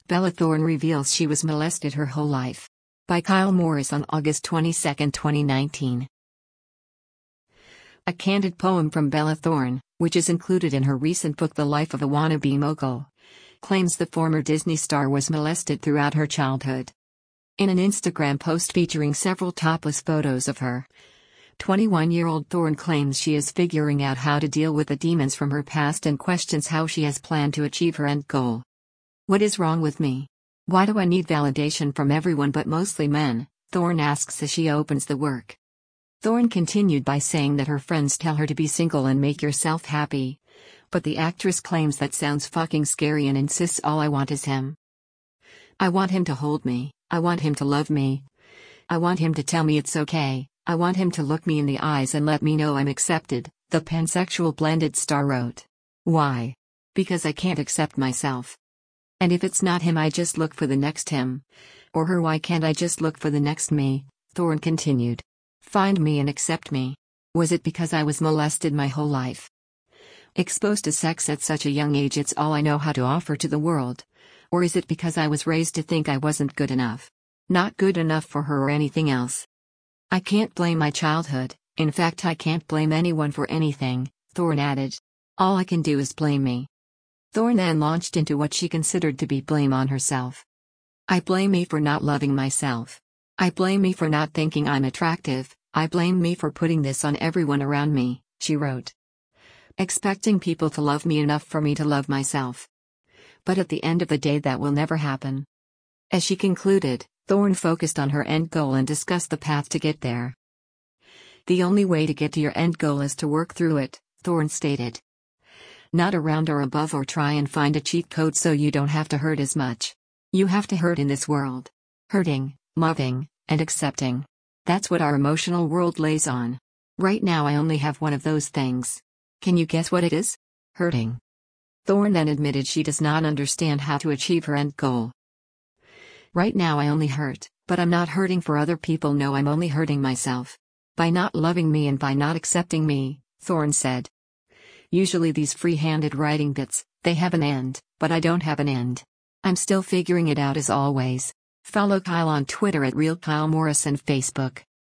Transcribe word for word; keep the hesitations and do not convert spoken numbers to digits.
Bella Thorne reveals she was molested her whole life. By Kyle Morris on August twenty-second, twenty nineteen. A candid poem from Bella Thorne, which is included in her recent book The Life of a Wannabe Mogul, claims the former Disney star was molested throughout her childhood. In an Instagram post featuring several topless photos of her, twenty-one-year-old Thorne claims she is figuring out how to deal with the demons from her past and questions how she has planned to achieve her end goal. "What is wrong with me? Why do I need validation from everyone but mostly men?" Thorne asks as she opens the work. Thorne continued by saying that her friends tell her to be single and make yourself happy, but the actress claims that sounds fucking scary and insists all I want is him. "I want him to hold me, I want him to love me. I want him to tell me it's okay, I want him to look me in the eyes and let me know I'm accepted," the pansexual blended star wrote. "Why? Because I can't accept myself. And if it's not him, I just look for the next him. Or her. Why can't I just look for the next me?" Thorne continued. "Find me and accept me. Was it because I was molested my whole life? Exposed to sex at such a young age, it's all I know how to offer to the world? Or is it because I was raised to think I wasn't good enough? Not good enough for her or anything else? I can't blame my childhood, in fact I can't blame anyone for anything," Thorne added. "All I can do is blame me." Thorne then launched into what she considered to be blame on herself. "I blame me for not loving myself. I blame me for not thinking I'm attractive. I blame me for putting this on everyone around me," she wrote. "Expecting people to love me enough for me to love myself. But at the end of the day that will never happen." As she concluded, Thorne focused on her end goal and discussed the path to get there. "The only way to get to your end goal is to work through it," Thorne stated. "Not around or above or try and find a cheat code so you don't have to hurt as much. You have to hurt in this world. Hurting, loving, and accepting. That's what our emotional world lays on. Right now I only have one of those things. Can you guess what it is? Hurting." Thorne then admitted she does not understand how to achieve her end goal. "Right now I only hurt, but I'm not hurting for other people, no, I'm only hurting myself. By not loving me and by not accepting me," Thorne said. "Usually these free-handed writing bits, they have an end, but I don't have an end. I'm still figuring it out as always." Follow Kyle on Twitter at Real Kyle Morris and Facebook.